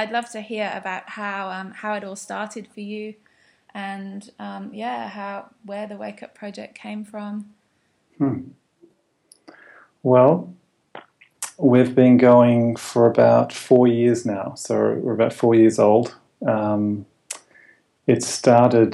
I'd love to hear about how it all started for you, and yeah, how where the Wake Up Project came from. Hmm. Well, we've been going for about 4 years now, so we're about 4 years old. Um, it started,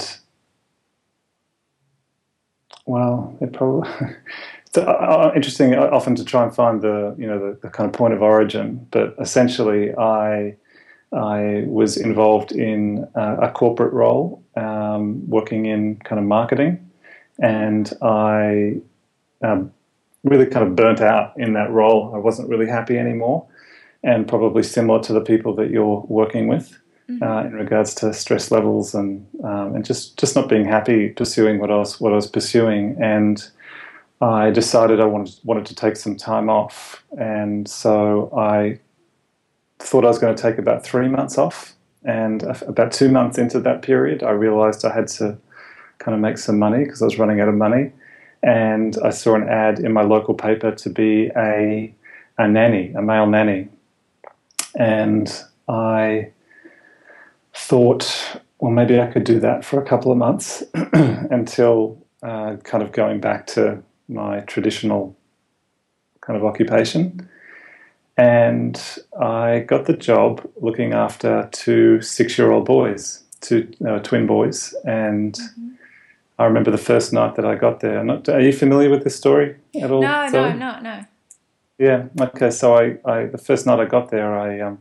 well, it probably it's interesting often to try and find the kind of point of origin, but essentially I was involved in a corporate role, working in kind of marketing, and I really kind of burnt out in that role. I wasn't really happy anymore, and probably similar to the people that you're working with Mm-hmm. in regards to stress levels and just not being happy pursuing what I was pursuing. And I decided I wanted to take some time off, and so I thought I was going to take about 3 months off. And about 2 months into that period, I realized I had to kind of make some money because I was running out of money. And I saw an ad in my local paper to be a nanny, a male nanny. And I thought, well, maybe I could do that for a couple of months until kind of going back to my traditional kind of occupation. And I got the job looking after two 6-year-old boys, two twin boys. And Mm-hmm. I remember the first night that I got there. Are you familiar with this story at all, No, no, Zoe? I'm not. No. Yeah. Okay. So the first night I got there,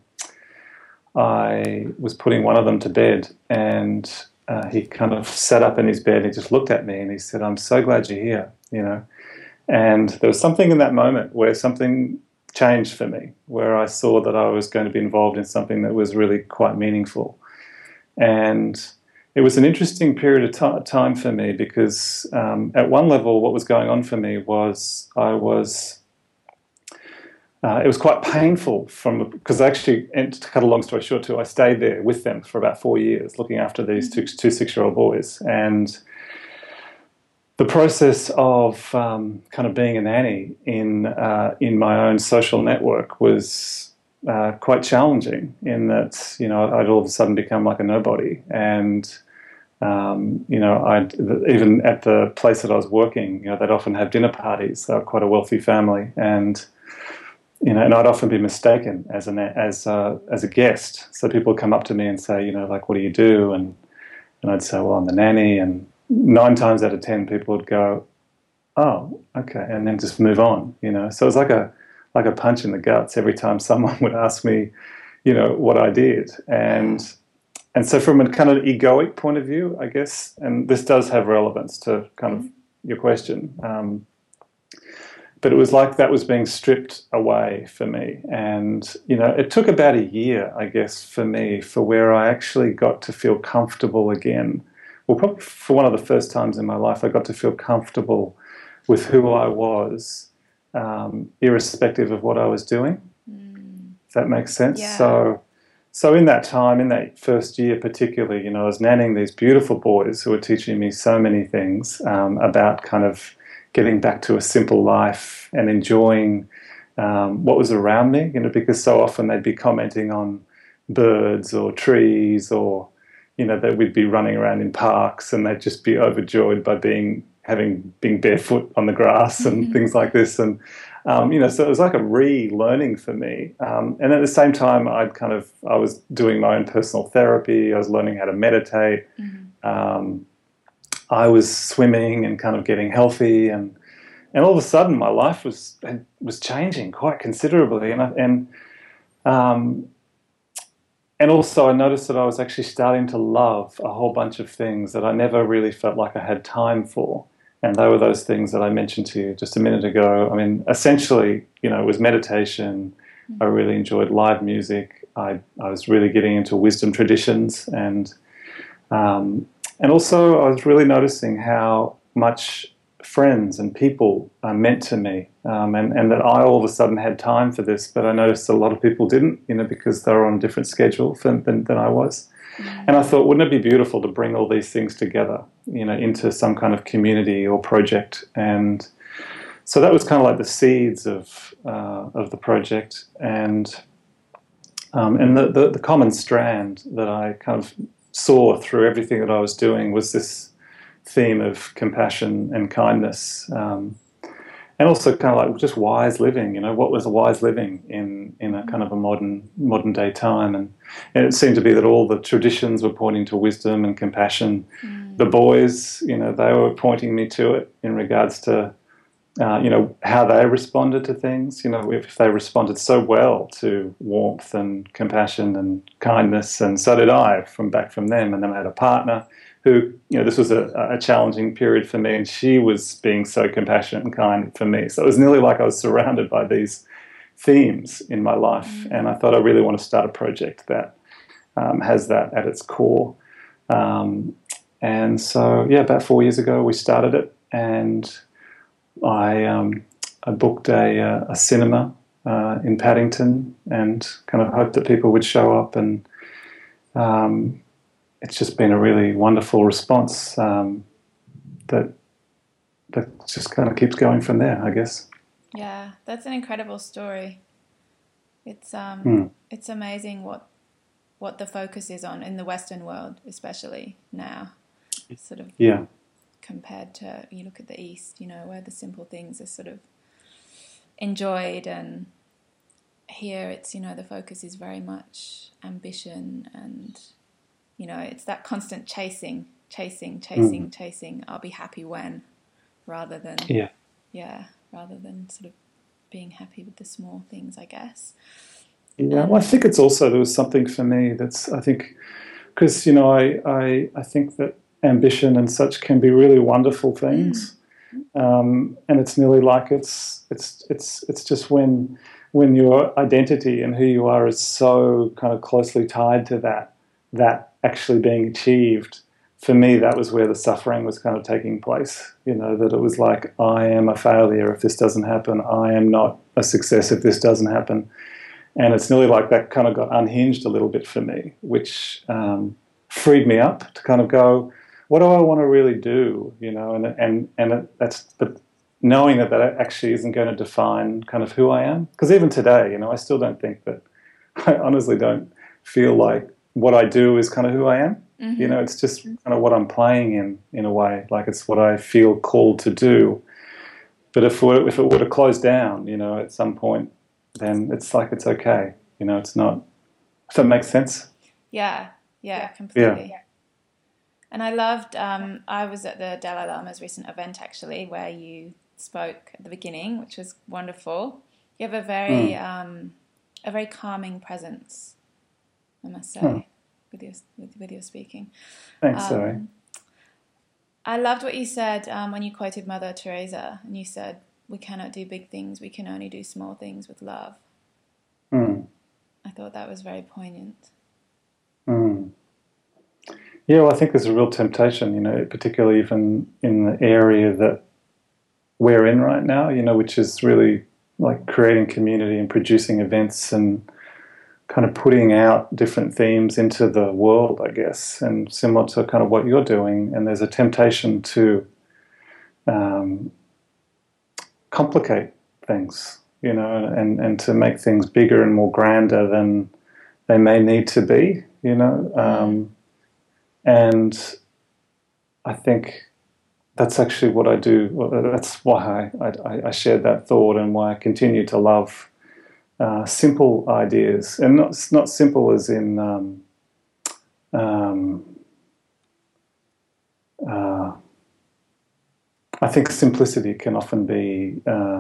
I was putting one of them to bed, and he kind of sat up in his bed. And he just looked at me, and he said, "I'm so glad you're here." And there was something in that moment where something changed for me, where I saw that I was going to be involved in something that was really quite meaningful. And it was an interesting period of time for me because, at one level, what was going on for me was it was quite painful because actually, and to cut a long story short, too, I stayed there with them for about 4 years, looking after these Mm-hmm. two 6-year-old boys. And the process of kind of being a nanny in my own social network was quite challenging. In that, I'd all of a sudden become like a nobody, and I'd even at the place that I was working, they'd often have dinner parties. They were quite a wealthy family, and I'd often be mistaken as a guest. So people would come up to me and say, like, "What do you do?" And I'd say, "Well, I'm the nanny." And 9 times out of 10, people would go, "Oh, okay," and then just move on. So it was like a punch in the guts every time someone would ask me, what I did. And so from a kind of egoic point of view, I guess, and this does have relevance to kind of Mm-hmm. your question, but it was like that was being stripped away for me. And, it took about a year, I guess, for me, for where I actually got to feel comfortable again. Well, probably for one of the first times in my life, I got to feel comfortable with who I was, irrespective of what I was doing. Mm. If that makes sense. Yeah. So in that time, in that first year particularly, I was nannying these beautiful boys who were teaching me so many things about kind of getting back to a simple life and enjoying what was around me, because so often they'd be commenting on birds or trees, or, that we'd be running around in parks and they'd just be overjoyed by being barefoot on the grass and things like this. And so it was like a relearning for me. And at the same time, I was doing my own personal therapy. I was learning how to meditate. Mm-hmm. Um, I was swimming and kind of getting healthy, and all of a sudden, my life was changing quite considerably. Um, and also, I noticed that I was actually starting to love a whole bunch of things that I never really felt like I had time for. And they were those things that I mentioned to you just a minute ago. I mean, essentially, it was meditation. I really enjoyed live music. I was really getting into wisdom traditions, um, and also I was really noticing how much friends and people meant to me, and that I all of a sudden had time for this, but I noticed a lot of people didn't, because they were on a different schedule than I was. And I Mm. thought, wouldn't it be beautiful to bring all these things together, into some kind of community or project? And so that was kind of like the seeds of the project. And And the common strand that I kind of saw through everything that I was doing was this theme of compassion and kindness, and also kind of like just wise living. You know, what was a wise living in a kind of a modern day time, and it seemed to be that all the traditions were pointing to wisdom and compassion. The boys, you know, they were pointing me to it in regards to you know, how they responded to things. You know, if they responded so well to warmth and compassion and kindness, and so did I from them. And then I had a partner who, you know, this was a challenging period for me, and she was being so compassionate and kind for me. So it was nearly like I was surrounded by these themes in my life, and I thought I really want to start a project that has that at its core. And so, yeah, about 4 years ago, we started it, and I booked a cinema in Paddington and kind of hoped that people would show up, and it's just been a really wonderful response that just kind of keeps going from there, I guess. Yeah, that's an incredible story. It's it's amazing what the focus is on in the Western world, especially now, sort of. Yeah. Compared to, you look at the East, you know, where the simple things are sort of enjoyed, and here it's, you know, the focus is very much ambition, and, you know, it's that constant chasing. I'll be happy when, rather than rather than sort of being happy with the small things, I guess. Yeah, well, I think it's also, there was something for me that's, I think, because, you know, I think that ambition and such can be really wonderful things, and it's nearly like it's just when your identity and who you are is so kind of closely tied to that actually being achieved. For me, that was where the suffering was kind of taking place. You know, that it was like, I am a failure if this doesn't happen. I am not a success if this doesn't happen. And it's nearly like that kind of got unhinged a little bit for me, which freed me up to kind of go, what do I want to really do? You know, but knowing that actually isn't going to define kind of who I am. Because even today, you know, I still don't think that, I honestly don't feel like what I do is kind of who I am. Mm-hmm. You know, it's just kind of what I'm playing in a way, like it's what I feel called to do. But if it were to close down, you know, at some point, then it's like it's okay. You know, it's not. If that makes sense. Yeah, completely. Yeah. And I loved. I was at the Dalai Lama's recent event actually, where you spoke at the beginning, which was wonderful. You have a very calming presence, I must say, with your speaking. Thanks, Zoe. I loved what you said when you quoted Mother Teresa, and you said, "We cannot do big things; we can only do small things with love." I thought that was very poignant. Yeah, well, I think there's a real temptation, you know, particularly even in the area that we're in right now, you know, which is really like creating community and producing events and kind of putting out different themes into the world, I guess, and similar to kind of what you're doing. And there's a temptation to complicate things, you know, and to make things bigger and more grander than they may need to be, you know. And I think that's actually what I do. That's why I shared that thought, and why I continue to love simple ideas, and not simple as in I think simplicity can often be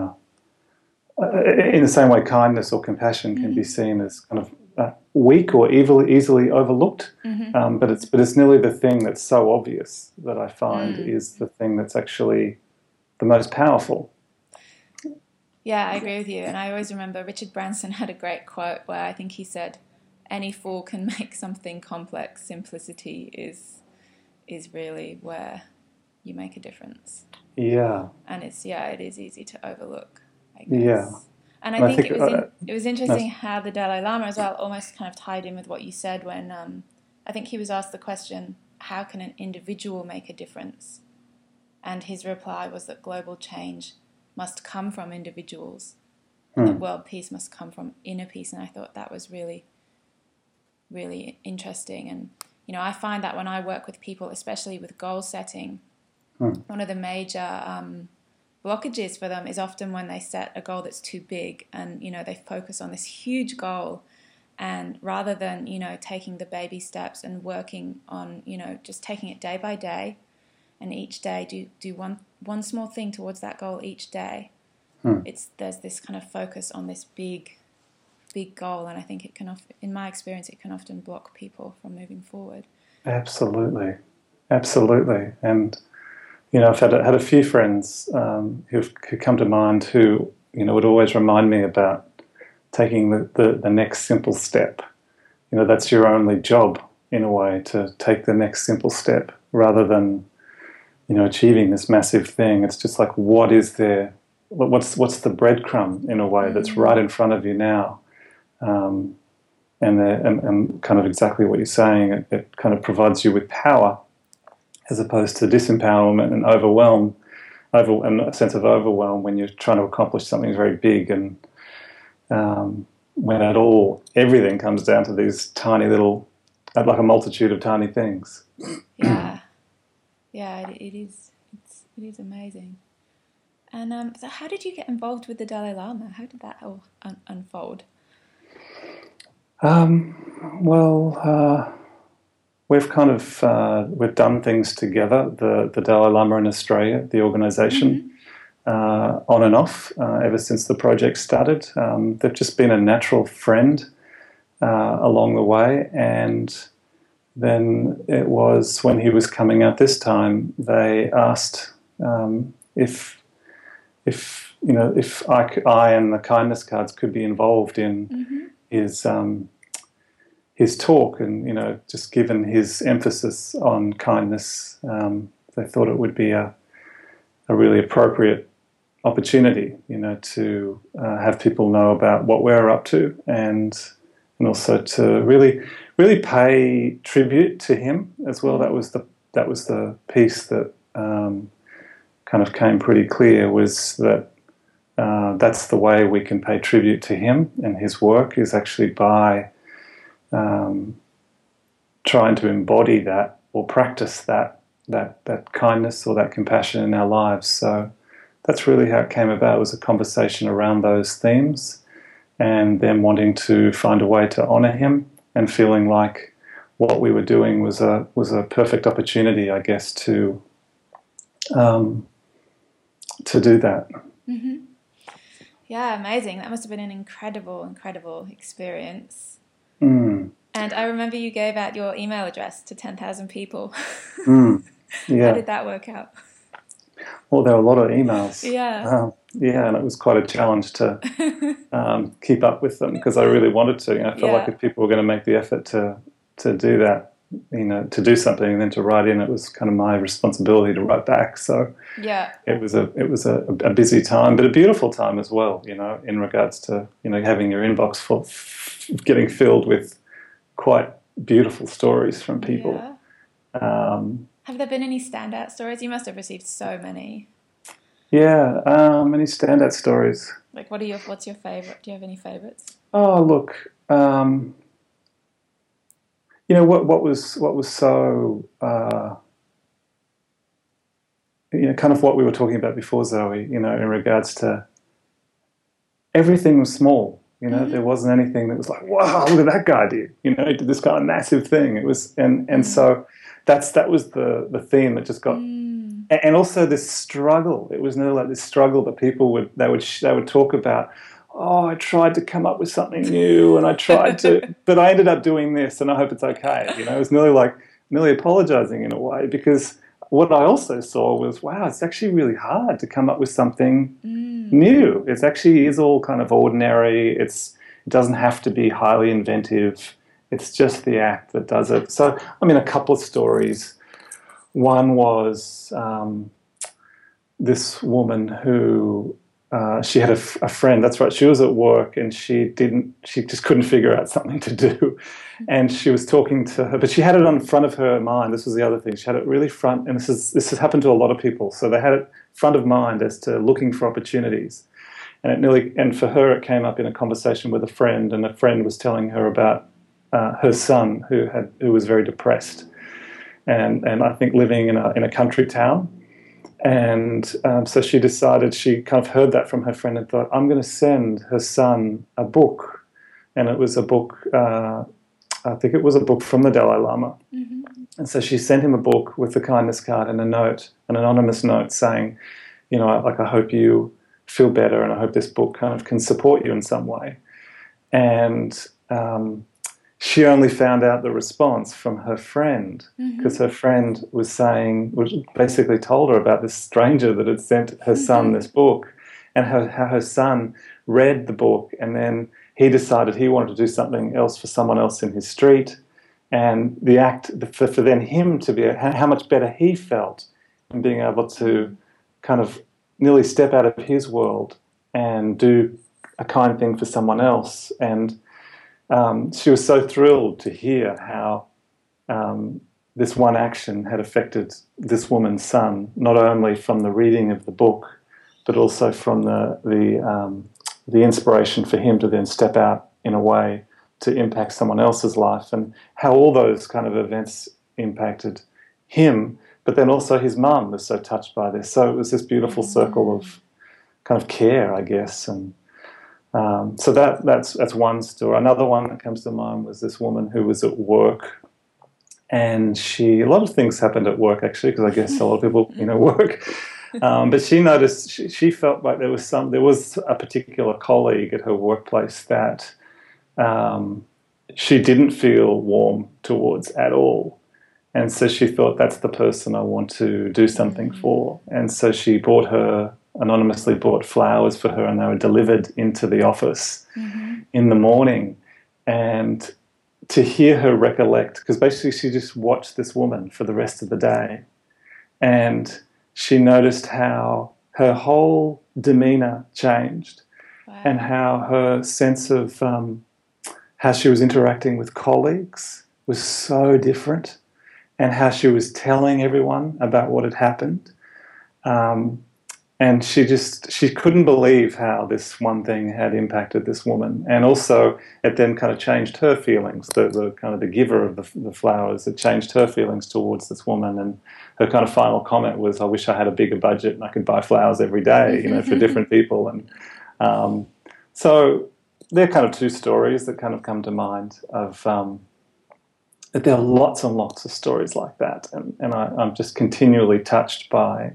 in the same way kindness or compassion can be seen as kind of weak or easily overlooked, but it's nearly the thing that's so obvious that I find is the thing that's actually the most powerful. Yeah, I agree with you. And I always remember Richard Branson had a great quote where I think he said, "Any fool can make something complex. Simplicity is really where you make a difference." Yeah. And it is easy to overlook, I guess. Yeah. And I think it was interesting how the Dalai Lama as well almost kind of tied in with what you said when I think he was asked the question, how can an individual make a difference? And his reply was that global change must come from individuals, and that world peace must come from inner peace. And I thought that was really really interesting. And, you know, I find that when I work with people, especially with goal setting, one of the major blockages for them is often when they set a goal that's too big and, you know, they focus on this huge goal. And rather than, you know, taking the baby steps and working on, you know, just taking it day by day, and each day do one small thing towards that goal each day. There's this kind of focus on this big goal, and I think it can often, in my experience, it can often block people from moving forward. Absolutely. And you know, I've had a few friends who come to mind who, you know, would always remind me about taking the next simple step. You know, that's your only job in a way, to take the next simple step rather than, you know, achieving this massive thing. It's just like, what is there? What's the breadcrumb in a way that's right in front of you now? And kind of exactly what you're saying. It kind of provides you with power, as opposed to disempowerment and and a sense of overwhelm when you're trying to accomplish something very big, and when everything comes down to these tiny little, like a multitude of tiny things. Yeah, it is. It is amazing. And so, how did you get involved with the Dalai Lama? How did that all unfold? We've kind of we've done things together. The Dalai Lama in Australia, the organisation, on and off ever since the project started. They've just been a natural friend along the way, and then it was when he was coming out this time, they asked if you know, if I and the Kindness Cards could be involved in his talk, and, you know, just given his emphasis on kindness, they thought it would be a really appropriate opportunity, you know, to have people know about what we're up to, and also to really pay tribute to him as well. That was the piece that kind of came pretty clear, was that that's the way we can pay tribute to him and his work, is actually by trying to embody that or practice that kindness or that compassion in our lives. So that's really how it came about. It was a conversation around those themes, and them wanting to find a way to honour him, and feeling like what we were doing was a perfect opportunity, I guess, to do that. Mm-hmm. Yeah, amazing. That must have been an incredible experience. And I remember you gave out your email address to 10,000 people. Yeah. How did that work out? Well, there were a lot of emails. Yeah. And it was quite a challenge to keep up with them, because I really wanted to. You know, I felt like if people were going to make the effort to do that, you know, to do something and then to write in, it was kind of my responsibility to write back. So it was a busy time, but a beautiful time as well, you know, in regards to, you know, having your inbox getting filled with quite beautiful stories from people. Yeah. Have there been any standout stories? You must have received so many. Yeah, many standout stories. Like, what's your favourite? Do you have any favourites? Oh, look, you know, what was so, you know, kind of what we were talking about before, Zoe, you know, in regards to everything was small. You know, there wasn't anything that was like, wow, look at that guy did. You know, he did this kind of massive thing. It was, and so that was the theme that just got, and also this struggle. It was nearly like this struggle that people would talk about. Oh, I tried to come up with something new, and I tried to, but I ended up doing this, and I hope it's okay. You know, it was nearly apologizing in a way, because what I also saw was, wow, it's actually really hard to come up with something new. It actually is all kind of ordinary. It doesn't have to be highly inventive. It's just the act that does it. So, I mean, a couple of stories. One was this woman who, she had a friend, that's right, she was at work, and she just couldn't figure out something to do. And she was talking to her, but she had it on front of her mind. This was the other thing. She had it really front, and this has happened to a lot of people. So they had it front of mind as to looking for opportunities. And for her, it came up in a conversation with a friend, and a friend was telling her about her son who was very depressed, and I think living in a country town. And so she decided, she kind of heard that from her friend and thought, I'm going to send her son a book. And it was a book, I think it was a book from the Dalai Lama. Mm-hmm. And so she sent him a book with a kindness card and a note, an anonymous note saying, you know, like, I hope you feel better and I hope this book kind of can support you in some way. And she only found out the response from her friend, because her friend was saying, basically told her about this stranger that had sent her son this book, and how her son read the book, and then he decided he wanted to do something else for someone else in his street, and the act for then him to be, how much better he felt in being able to kind of nearly step out of his world and do a kind thing for someone else. And she was so thrilled to hear how this one action had affected this woman's son, not only from the reading of the book, but also from the inspiration for him to then step out in a way to impact someone else's life, and how all those kind of events impacted him, but then also his mum was so touched by this. So it was this beautiful circle of kind of care, I guess. And so that's one story. Another one that comes to mind was this woman who was at work, and a lot of things happened at work, actually, because I guess a lot of people, work. But she noticed, she felt like there was a particular colleague at her workplace that she didn't feel warm towards at all. And so she thought, that's the person I want to do something for. And so she anonymously bought flowers for her, and they were delivered into the office in the morning. And to hear her recollect, because basically she just watched this woman for the rest of the day, and she noticed how her whole demeanour changed. Wow. And how her sense of how she was interacting with colleagues was so different, and how she was telling everyone about what had happened. And she couldn't believe how this one thing had impacted this woman. And also it then kind of changed her feelings, the kind of the giver of the flowers, it changed her feelings towards this woman. And her kind of final comment was, I wish I had a bigger budget and I could buy flowers every day, for different people. And so they're kind of two stories that kind of come to mind of, there are lots and lots of stories like that. And I'm just continually touched by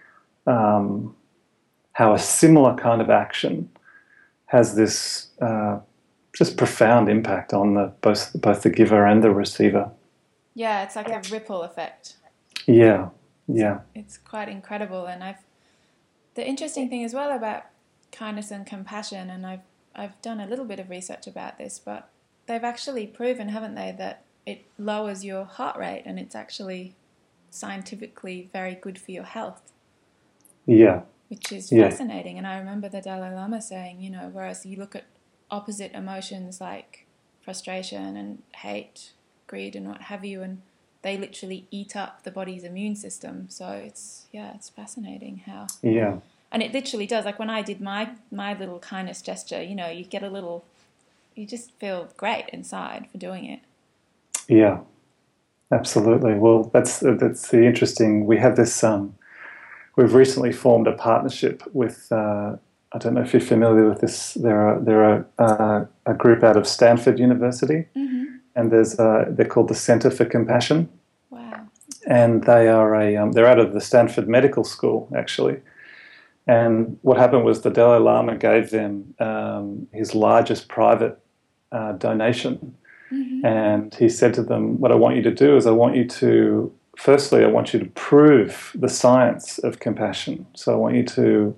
how a similar kind of action has this just profound impact on both the giver and the receiver. Yeah, it's like a ripple effect. Yeah. It's quite incredible. And the interesting thing as well about kindness and compassion, and I've done a little bit of research about this, but they've actually proven, haven't they, that it lowers your heart rate, and it's actually scientifically very good for your health. Yeah. Which is fascinating. And I remember the Dalai Lama saying, whereas you look at opposite emotions like frustration and hate, greed and what have you, and they literally eat up the body's immune system. So it's fascinating how... Yeah. And it literally does. Like when I did my little kindness gesture, you get you just feel great inside for doing it. Yeah, absolutely. Well, that's the interesting... We have this... We've recently formed a partnership with, I don't know if you're familiar with this, they're a group out of Stanford University, and they're called the Center for Compassion. Wow. And they are they're out of the Stanford Medical School, actually. And what happened was the Dalai Lama gave them his largest private donation. And he said to them, what I want you to do is firstly, I want you to prove the science of compassion. So I want you to,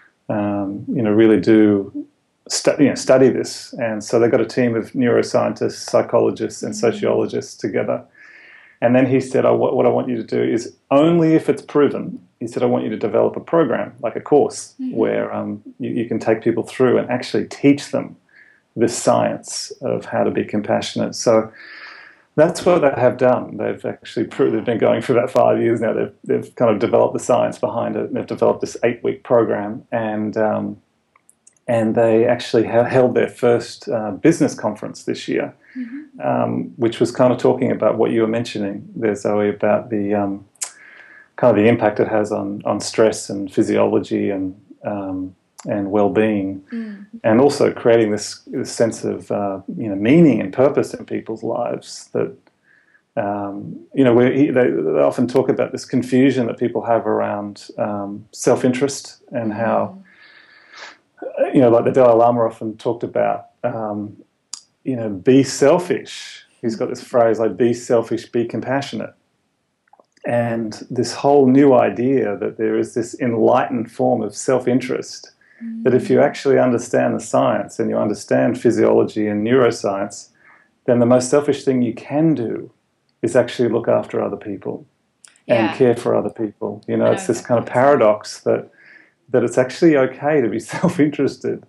really study this. And so they've got a team of neuroscientists, psychologists, and sociologists together. And then he said, what I want you to do is, only if it's proven, he said, I want you to develop a program, like a course, where you can take people through and actually teach them this science of how to be compassionate. So that's what they have done. They've actually they've been going for about 5 years now. They've kind of developed the science behind it. And they've developed this 8-week program, and they actually held their first business conference this year. which was kind of talking about what you were mentioning there, Zoe, about the kind of the impact it has on stress and physiology and well-being, and also creating this sense of meaning and purpose in people's lives. That they often talk about this confusion that people have around self-interest, and how like the Dalai Lama often talked about be selfish. He's got this phrase like be selfish, be compassionate. And this whole new idea that there is this enlightened form of self-interest, that if you actually understand the science and you understand physiology and neuroscience, then the most selfish thing you can do is actually look after other people and care for other people. It's this kind of paradox that it's actually okay to be self-interested.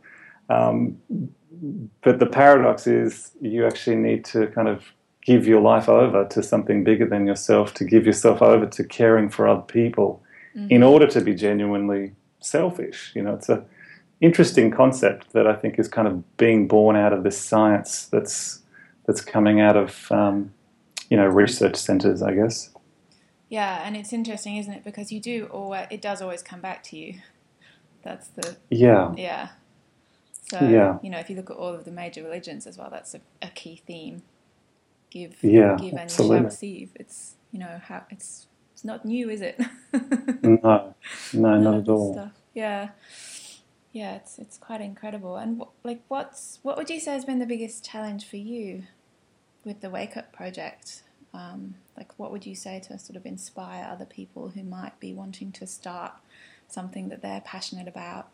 But the paradox is you actually need to kind of give your life over to something bigger than yourself, to give yourself over to caring for other people in order to be genuinely selfish. It's an interesting concept that I think is kind of being born out of this science that's coming out of, research centres, I guess. Yeah, and it's interesting, isn't it? Because it does always come back to you. That's the... Yeah. So, if you look at all of the major religions as well, that's a key theme. Give and you shall receive. It's it's not new, is it? No, not at all. Stuff. Yeah, it's quite incredible. And what would you say has been the biggest challenge for you with the Wake Up Project? What would you say to sort of inspire other people who might be wanting to start something that they're passionate about?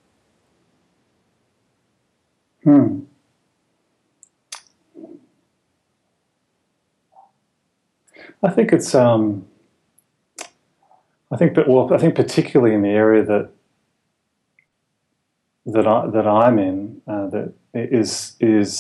I think it's. I think particularly in the area that I'm in, that is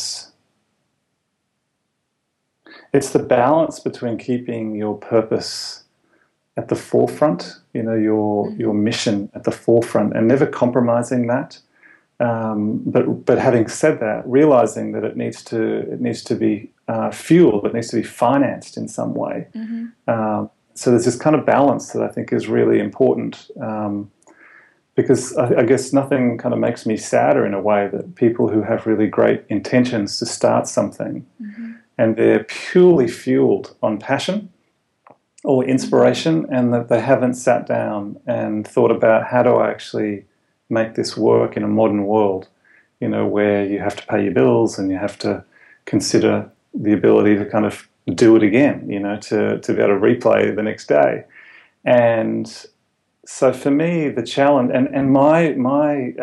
it's the balance between keeping your purpose at the forefront, your mission at the forefront, and never compromising that. But having said that, realizing that it needs to be fueled, it needs to be financed in some way. So there's this kind of balance that I think is really important, because I guess nothing kind of makes me sadder in a way that people who have really great intentions to start something and they're purely fueled on passion or inspiration, and that they haven't sat down and thought about how do I actually make this work in a modern world, where you have to pay your bills and you have to consider the ability to kind of do it again, to be able to replay the next day. And so for me, the challenge and my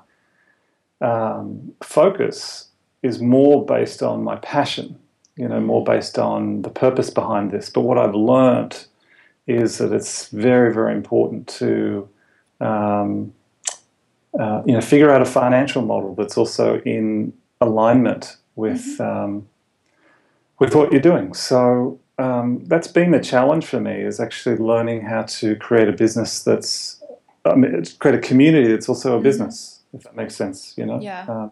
focus is more based on my passion, more based on the purpose behind this. But what I've learnt is that it's very, very important to figure out a financial model that's also in alignment with what you're doing. So that's been the challenge for me, is actually learning how to create a business create a community that's also a business, if that makes sense, Yeah.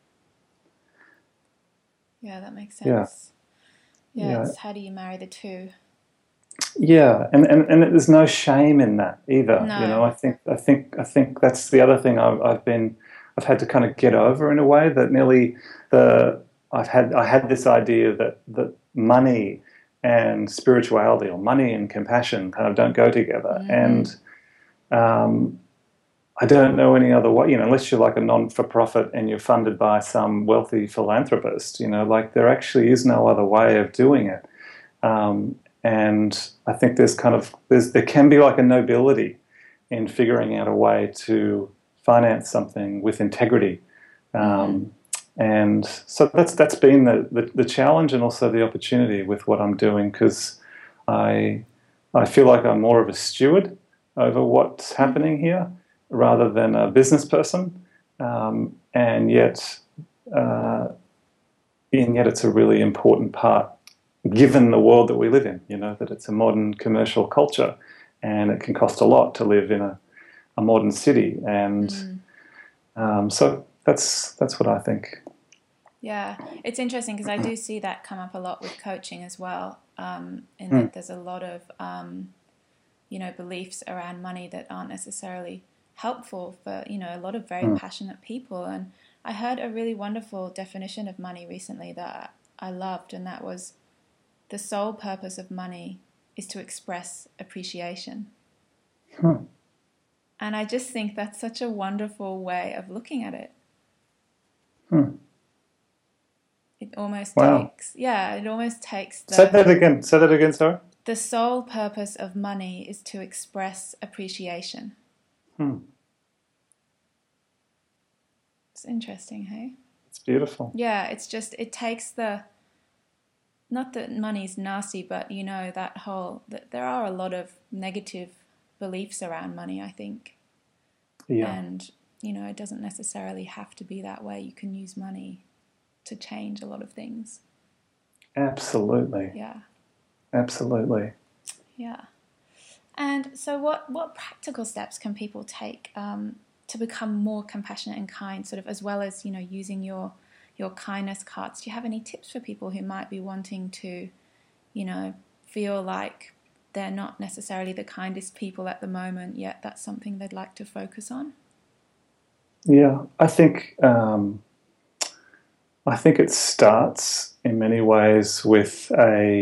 That makes sense. Yeah. It's how do you marry the two? Yeah, and there's no shame in that either. No. I think that's the other thing I've had to kind of get over in a way, that I had this idea that money and spirituality, or money and compassion, kind of don't go together. And I don't know any other way, unless you're like a non-for-profit and you're funded by some wealthy philanthropist, there actually is no other way of doing it. And I think there can be like a nobility in figuring out a way to finance something with integrity. And so that's been the challenge, and also the opportunity with what I'm doing, because I feel like I'm more of a steward over what's happening here rather than a business person, and yet it's a really important part, given the world that we live in, that it's a modern commercial culture, and it can cost a lot to live in a modern city. And so that's what I think. Yeah, it's interesting because I do see that come up a lot with coaching as well. In that there's a lot of beliefs around money that aren't necessarily helpful for a lot of very passionate people. And I heard a really wonderful definition of money recently that I loved, and that was the sole purpose of money is to express appreciation. And I just think that's such a wonderful way of looking at it. It almost takes Say that again. Say that again, sorry. The sole purpose of money is to express appreciation. It's interesting, hey? It's beautiful. Yeah, it's just, it takes not that money's nasty, but that there are a lot of negative beliefs around money, I think. Yeah. And, it doesn't necessarily have to be that way. You can use money to change a lot of things. Absolutely. Yeah. Absolutely. Yeah. And so what practical steps can people take to become more compassionate and kind, sort of, as well as, using your kindness cards? Do you have any tips for people who might be wanting to, feel like they're not necessarily the kindest people at the moment, yet that's something they'd like to focus on? Yeah, I think it starts in many ways with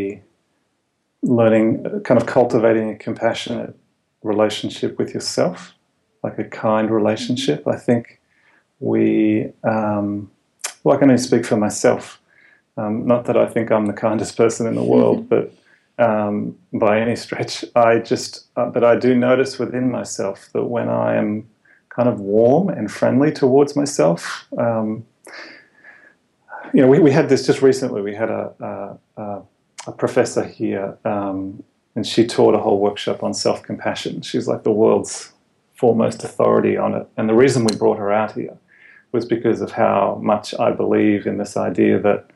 kind of cultivating a compassionate relationship with yourself, like a kind relationship. I think I can only speak for myself. Not that I think I'm the kindest person in the world, but by any stretch, but I do notice within myself that when I am kind of warm and friendly towards myself, we had this just recently. We had a professor here, and she taught a whole workshop on self-compassion. She's like the world's foremost authority on it. And the reason we brought her out here was because of how much I believe in this idea that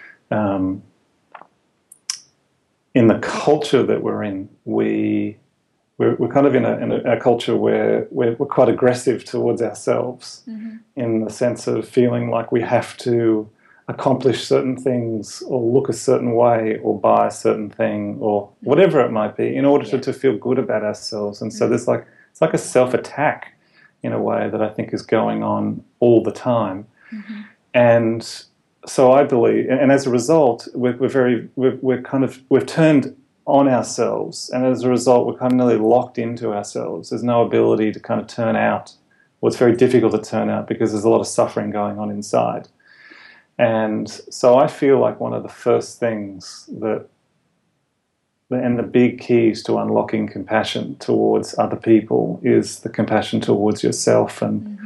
in the culture that we're in, we're kind of in a culture where we're quite aggressive towards ourselves, in the sense of feeling like we have to accomplish certain things or look a certain way or buy a certain thing or whatever it might be in order to feel good about ourselves. And so it's like a self-attack in a way that I think is going on all the time. And so I believe, and as a result, we've turned on ourselves, and as a result, we're kind of nearly locked into ourselves. There's no ability to kind of turn out. Well, it's very difficult to turn out because there's a lot of suffering going on inside. And so I feel like one of the first things and the big keys to unlocking compassion towards other people is the compassion towards yourself. And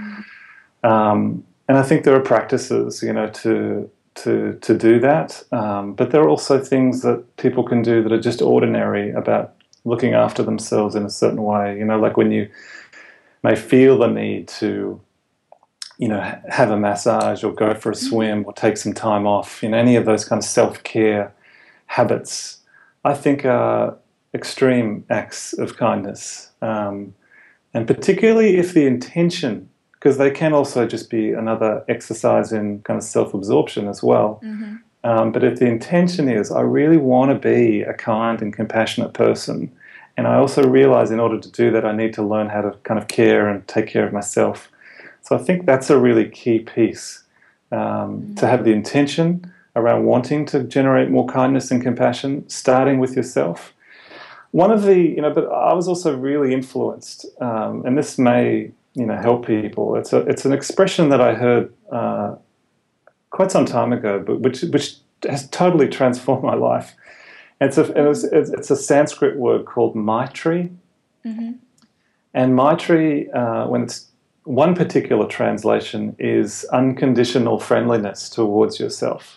I think there are practices, to do that. But there are also things that people can do that are just ordinary about looking after themselves in a certain way. Like when you may feel the need to, have a massage or go for a swim or take some time off, any of those kind of self-care habits, I think are extreme acts of kindness. And particularly if the intention, because they can also just be another exercise in kind of self-absorption as well. But if the intention is, I really want to be a kind and compassionate person, and I also realize in order to do that, I need to learn how to kind of care and take care of myself. So I think that's a really key piece, to have the intention around wanting to generate more kindness and compassion, starting with yourself. One of the, but I was also really influenced, and this may, help people. It's an expression that I heard quite some time ago, but which has totally transformed my life. It's a Sanskrit word called Maitri, and Maitri, when it's one particular translation, is unconditional friendliness towards yourself.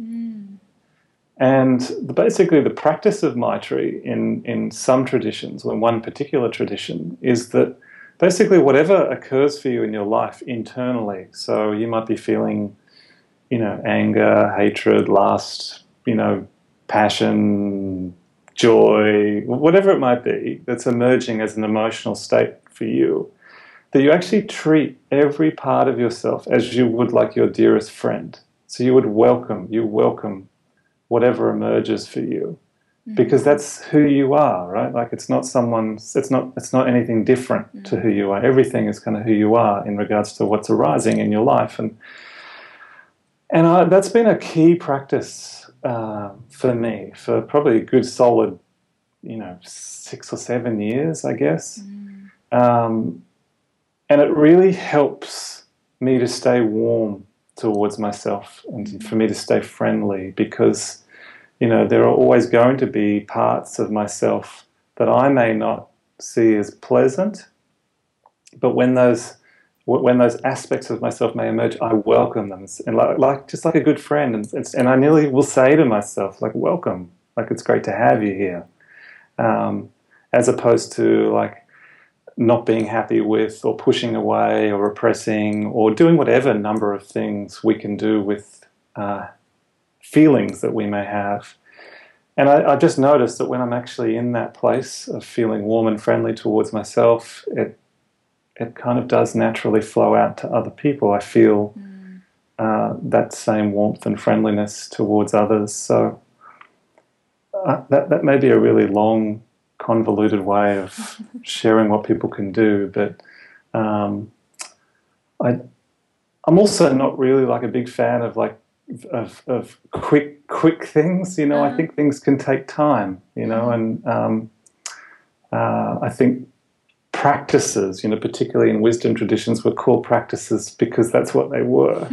And basically the practice of Maitri in some traditions, or in one particular tradition, is that basically whatever occurs for you in your life internally, so you might be feeling, anger, hatred, lust, passion, joy, whatever it might be that's emerging as an emotional state for you, that you actually treat every part of yourself as you would like your dearest friend. So you welcome whatever emerges for you, because that's who you are, right? Like it's not anything different to who you are. Everything is kind of who you are in regards to what's arising in your life, and that's been a key practice for me for probably a good solid, 6 or 7 years, I guess. And it really helps me to stay warm towards myself and for me to stay friendly, because there are always going to be parts of myself that I may not see as pleasant, but when those aspects of myself may emerge, I welcome them, and just like a good friend, and I nearly will say to myself, like, welcome, like it's great to have you here, as opposed to like not being happy with or pushing away or repressing or doing whatever number of things we can do with feelings that we may have. And I just noticed that when I'm actually in that place of feeling warm and friendly towards myself, it kind of does naturally flow out to other people. I feel that same warmth and friendliness towards others. So that may be a really long, convoluted way of sharing what people can do, but I'm also not really like a big fan of quick things. I think things can take time. And I think practices, particularly in wisdom traditions, were called practices because that's what they were.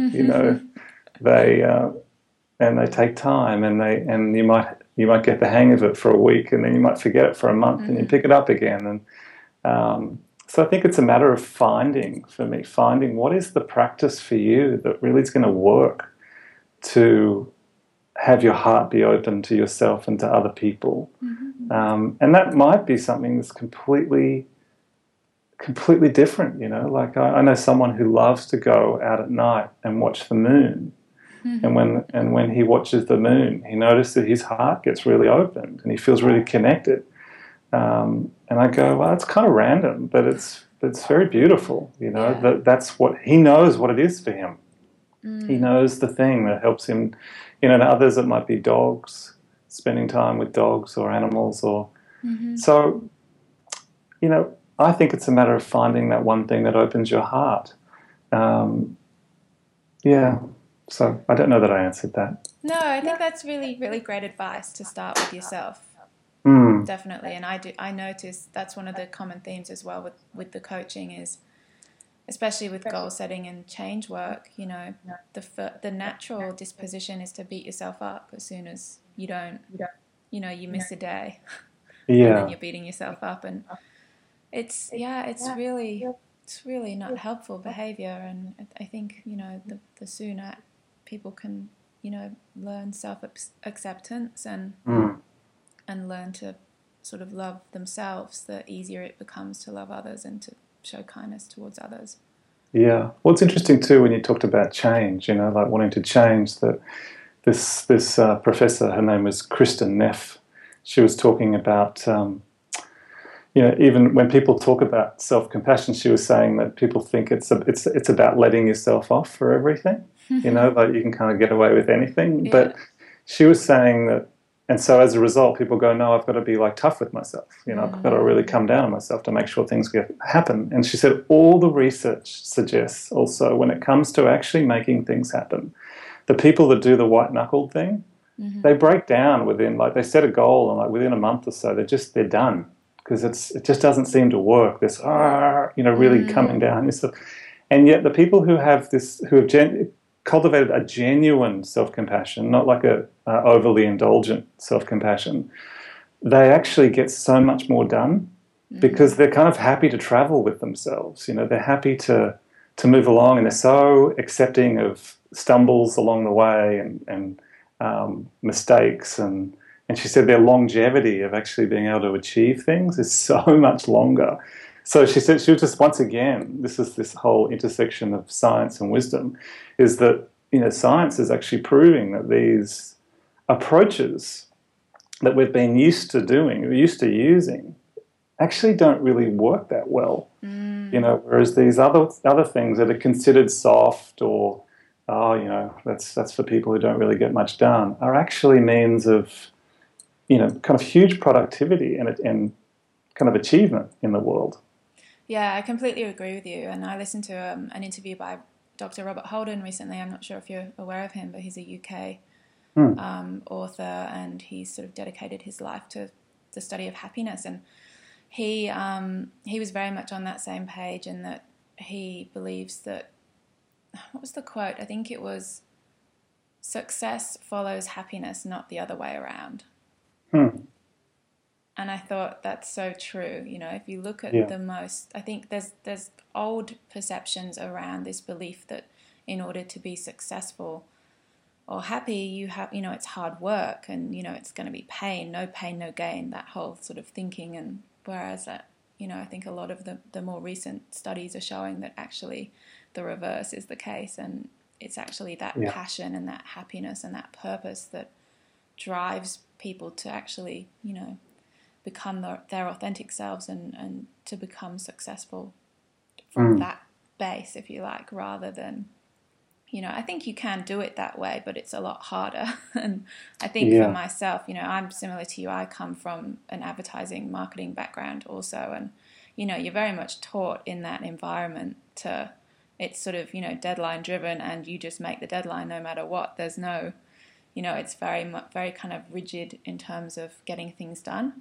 They take time, and you might get the hang of it for a week, and then you might forget it for a month, and you pick it up again. And so I think it's a matter of finding what is the practice for you that really is going to work to have your heart be open to yourself and to other people. And that might be something that's completely different. Like I know someone who loves to go out at night and watch the moon. And when he watches the moon, he notices that his heart gets really opened and he feels really connected. And I go, well, it's kind of random, but it's very beautiful. That's what he knows what it is for him. He knows the thing that helps him. To others it might be dogs, spending time with dogs or animals, or so. I think it's a matter of finding that one thing that opens your heart. So I don't know that I answered that. No, I think that's really, really great advice to start with yourself. Definitely. And I notice that's one of the common themes as well with the coaching is, especially with goal setting and change work, the natural disposition is to beat yourself up as soon as you don't, you miss a day. And then you're beating yourself up, and it's really not helpful behavior. And I think, the sooner people can, learn self-acceptance and learn to sort of love themselves, the easier it becomes to love others and to show kindness towards others. Yeah. Well, it's interesting too when you talked about change, like wanting to change, that this professor, her name was Kristen Neff, she was talking about, even when people talk about self-compassion, she was saying that people think it's about letting yourself off for everything, like you can kind of get away with anything. Yeah. But she was saying that, and so as a result, people go, no, I've got to be like tough with myself. I've got to really come down on myself to make sure things happen. And she said all the research suggests also when it comes to actually making things happen, the people that do the white-knuckled thing, they break down within, like they set a goal and like within a month or so, they're done. Because it just doesn't seem to work. This, really coming down. And yet the people who have cultivated a genuine self-compassion, not like a overly indulgent self-compassion, they actually get so much more done because they're kind of happy to travel with themselves. They're happy to move along, and they're so accepting of stumbles along the way and mistakes and she said their longevity of actually being able to achieve things is so much longer. So she said, she was just, once again, this whole intersection of science and wisdom, is that, science is actually proving that these approaches that we've been used to using, actually don't really work that well. Whereas these other things that are considered soft or oh, that's for people who don't really get much done, are actually means of, kind of huge productivity and kind of achievement in the world. Yeah, I completely agree with you. And I listened to an interview by Dr. Robert Holden recently. I'm not sure if you're aware of him, but he's a UK author, and he's sort of dedicated his life to the study of happiness. And he was very much on that same page, in that he believes that, what was the quote? I think it was, success follows happiness, not the other way around. And I thought that's so true. If you look at I think there's old perceptions around this belief that in order to be successful or happy, you have, it's hard work, and, it's going to be pain, no gain, that whole sort of thinking. And whereas that, I think a lot of the more recent studies are showing that actually the reverse is the case. And it's actually that passion and that happiness and that purpose that drives people to actually, become their authentic selves and to become successful from that base, if you like, rather than, I think you can do it that way, but it's a lot harder. And I think for myself, I'm similar to you. I come from an advertising marketing background also, and, you're very much taught in that environment to, it's sort of, deadline driven, and you just make the deadline no matter what. There's no, it's very kind of rigid in terms of getting things done.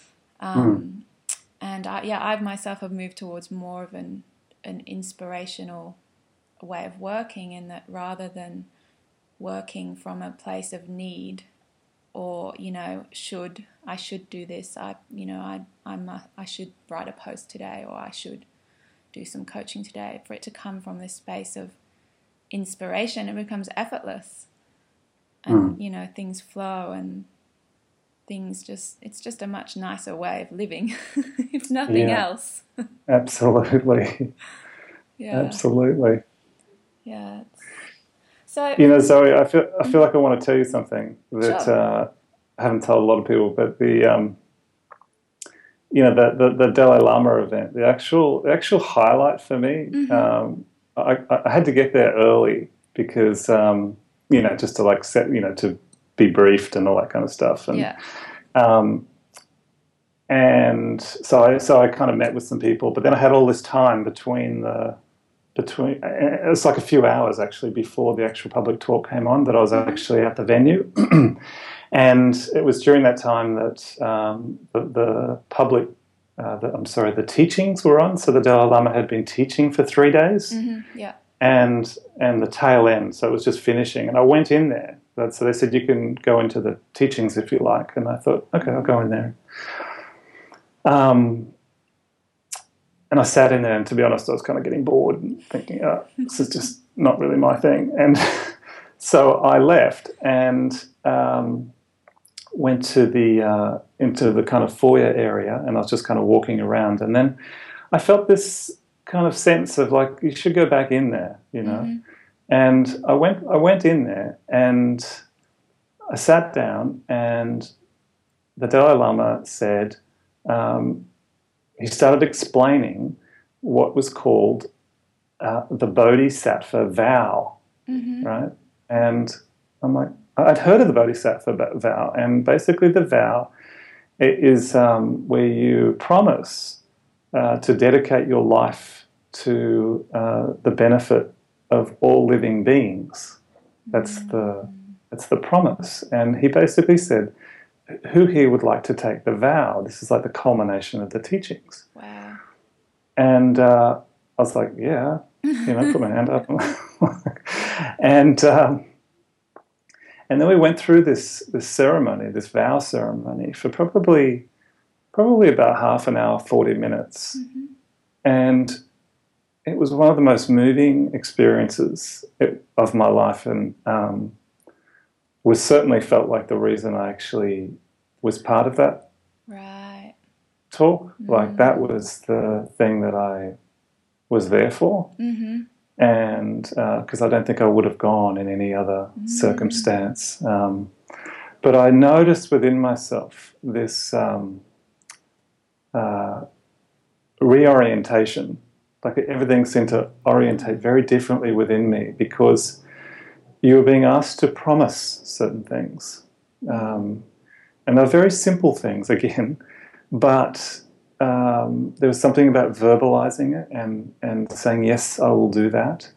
And I myself have moved towards more of an inspirational way of working, in that rather than working from a place of need or, I should do this, I should write a post today, or I should do some coaching today, for it to come from this space of inspiration, it becomes effortless, and things flow, and it's just a much nicer way of living, if nothing else. Absolutely. Absolutely. Yeah. So, Zoe, I feel like I want to tell you something that I haven't told a lot of people, but the Dalai Lama event, the actual highlight for me, I had to get there early because just to like set, to be briefed and all that kind of stuff, and so I kind of met with some people, but then I had all this time between it's like a few hours actually before the actual public talk came on, that I was actually at the venue. And it was during that time that the teachings were on. So the Dalai Lama had been teaching for 3 days, and the tail end, so it was just finishing. And I went in there. So they said, you can go into the teachings if you like. And I thought, okay, I'll go in there. And I sat in there, and to be honest, I was kind of getting bored and thinking, this is just not really my thing. And so I left and went to into the kind of foyer area, and I was just kind of walking around. And then I felt this kind of sense of like, you should go back in there, And I went in there, and I sat down, and the Dalai Lama said, he started explaining what was called the Bodhisattva vow, right? And I'm like, I'd heard of the Bodhisattva vow, and basically the vow is where you promise to dedicate your life to the benefit of all living beings. That's the promise. And he basically said who he would like to take the vow. This is like the culmination of the teachings. Wow. And I was like, yeah, put my hand up. And then we went through this ceremony, this vow ceremony, for probably about half an hour, 40 minutes. And it was one of the most moving experiences of my life, and was certainly felt like the reason I actually was part of that talk. Like that was the thing that I was there for. And because I don't think I would have gone in any other circumstance. But I noticed within myself this reorientation, like everything seemed to orientate very differently within me, because you were being asked to promise certain things. And they're very simple things, again, but there was something about verbalizing it and saying, yes, I will do that,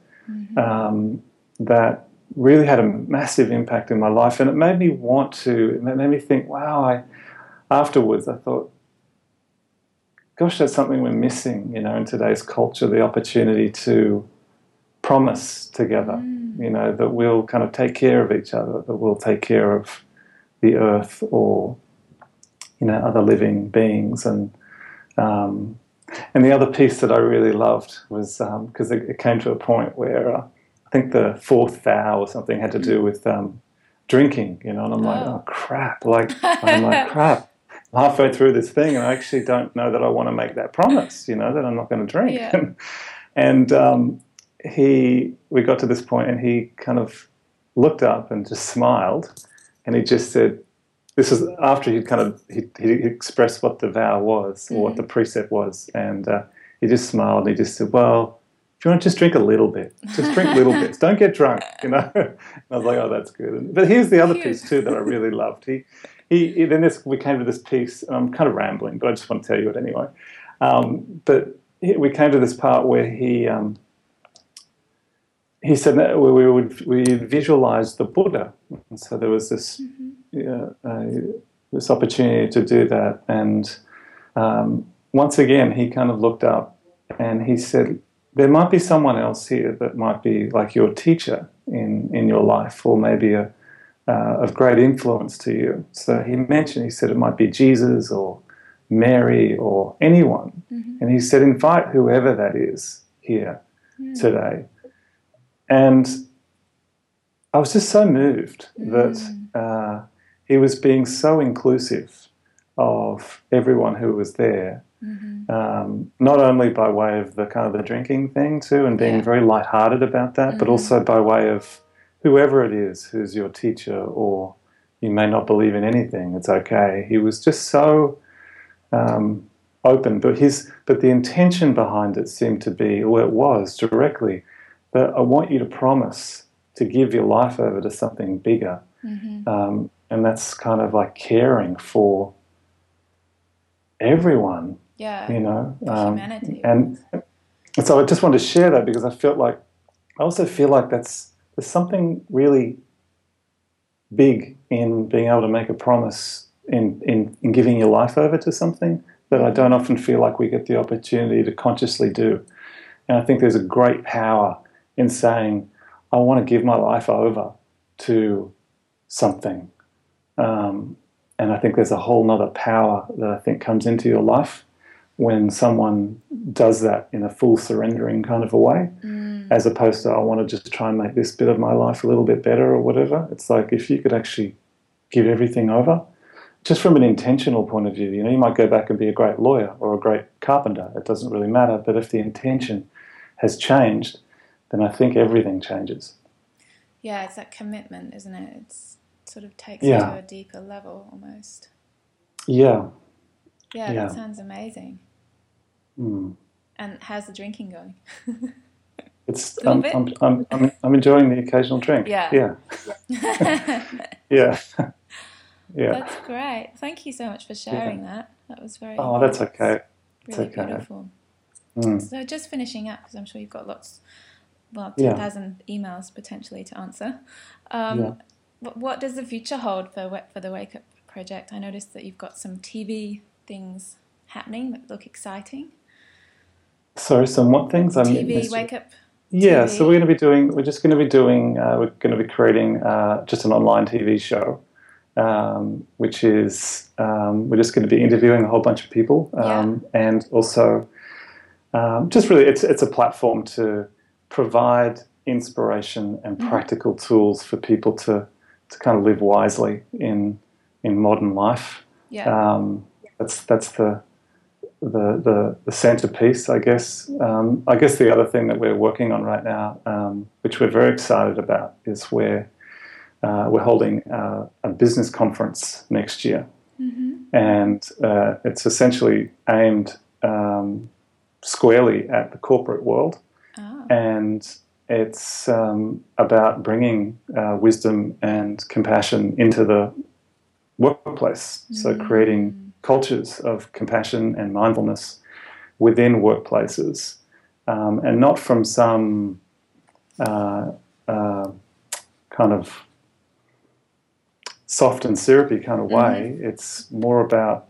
that really had a massive impact in my life. And it made me it made me think, wow, afterwards I thought, gosh, that's something we're missing, in today's culture, the opportunity to promise together, that we'll kind of take care of each other, that we'll take care of the earth or, other living beings. And the other piece that I really loved was, because it came to a point where I think the fourth vow or something had to do with drinking, and I'm like, oh crap, crap. I'm halfway through this thing and I actually don't know that I want to make that promise, that I'm not going to drink. Yeah. And we got to this point and he kind of looked up and just smiled and he just said, this is after he expressed what the vow was or what the precept was, and he just smiled and he just said, well, if you want to just drink a little bit, just drink little bits, don't get drunk, And I was like, oh, that's good. But here's the other piece too that I really loved. We came to this piece, and I'm kind of rambling, but I just want to tell you it anyway. But we came to this part where he said that we visualized the Buddha, and so there was this this opportunity to do that. And once again, he kind of looked up and he said, there might be someone else here that might be like your teacher in your life, or maybe of great influence to you. So he said it might be Jesus or Mary or anyone. And he said, invite whoever that is here today. And I was just so moved that he was being so inclusive of everyone who was there, not only by way of the kind of the drinking thing too, and being very lighthearted about that, but also by way of whoever it is who's your teacher, or you may not believe in anything, it's okay. He was just so open, but the intention behind it seemed to be, or it was directly, that I want you to promise to give your life over to something bigger. And that's kind of like caring for everyone, humanity. And so I just wanted to share that because I also feel like there's something really big in being able to make a promise in giving your life over to something that I don't often feel like we get the opportunity to consciously do. And I think there's a great power in saying, I want to give my life over to something. And I think there's a whole nother power that I think comes into your life when someone does that in a full surrendering kind of a way, as opposed to, I want to just try and make this bit of my life a little bit better or whatever. It's like if you could actually give everything over, just from an intentional point of view, you might go back and be a great lawyer or a great carpenter. It doesn't really matter. But if the intention has changed, then I think everything changes. Yeah, it's that commitment, isn't it? It's sort of takes it to a deeper level almost. Yeah, that sounds amazing. And how's the drinking going? It's I'm enjoying the occasional drink. Yeah. That's great. Thank you so much for sharing that. That was very. Oh, that's okay. It's really okay. Beautiful. So just finishing up, because I'm sure you've got 10,000 emails potentially to answer. What does the future hold for the Wake Up Project? I noticed that you've got some TV things happening that look exciting. Sorry, some what things? TV Wake Up. Yeah, TV. So we're just going to be creating just an online TV show, which is we're just going to be interviewing a whole bunch of people, and also just really it's a platform to provide inspiration and practical tools for people to kind of live wisely in modern life. That's the centerpiece, I guess. I guess the other thing that we're working on right now, which we're very excited about, is we're holding a business conference next year, and it's essentially aimed squarely at the corporate world, and it's about bringing wisdom and compassion into the workplace. So creating cultures of compassion and mindfulness within workplaces, and not from some kind of soft and syrupy kind of way. It's more about,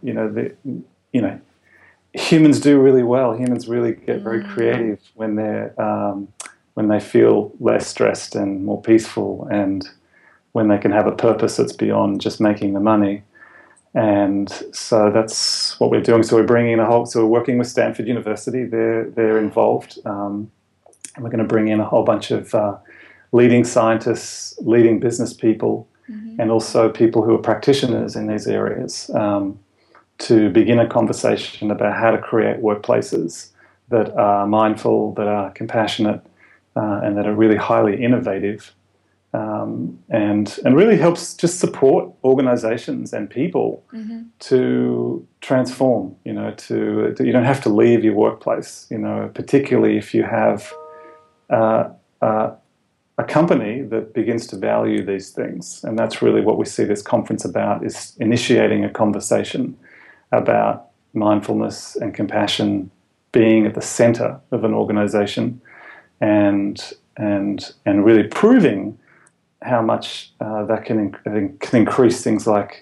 humans do really well. Humans really get very creative when they feel less stressed and more peaceful, and when they can have a purpose that's beyond just making the money. And so that's what we're doing. So we're bringing in so we're working with Stanford University. They're involved, and we're going to bring in a whole bunch of leading scientists, leading business people, and also people who are practitioners in these areas, to begin a conversation about how to create workplaces that are mindful, that are compassionate, and that are really highly innovative, and really helps just support organizations and people to transform. You don't have to leave your workplace, particularly if you have a company that begins to value these things. And that's really what we see this conference about, is initiating a conversation about mindfulness and compassion being at the center of an organization, and really proving how much that can increase things like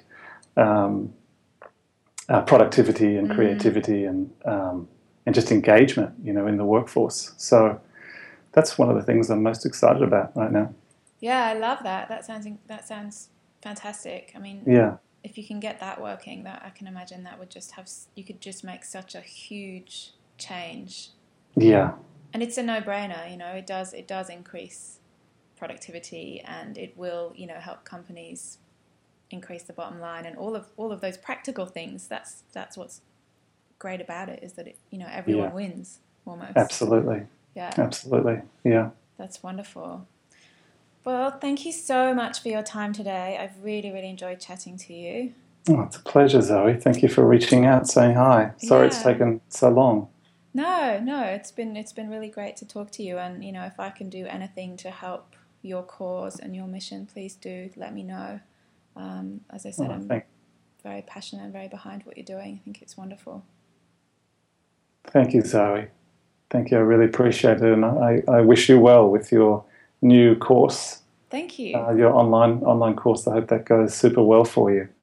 productivity and creativity and just engagement, in the workforce. So that's one of the things I'm most excited about right now. Yeah, I love that. That sounds fantastic. I mean, yeah. If you can get that working, that I can imagine that would you could just make such a huge change. Yeah. And it's a no-brainer, it does increase productivity, and it will, help companies increase the bottom line, and all of those practical things. That's what's great about it, is that everyone wins almost. Absolutely. Yeah. Absolutely. Yeah. That's wonderful. Well, thank you so much for your time today. I've really, really enjoyed chatting to you. Oh, it's a pleasure, Zoe. Thank you for reaching out, saying hi. Sorry it's taken so long. No, it's been really great to talk to you, and if I can do anything to help your cause and your mission, please do let me know. As I said, I'm very passionate and very behind what you're doing. I think it's wonderful. Thank you, Zoe. Thank you. I really appreciate it, and I wish you well with your new course. Thank you. Your online course. I hope that goes super well for you.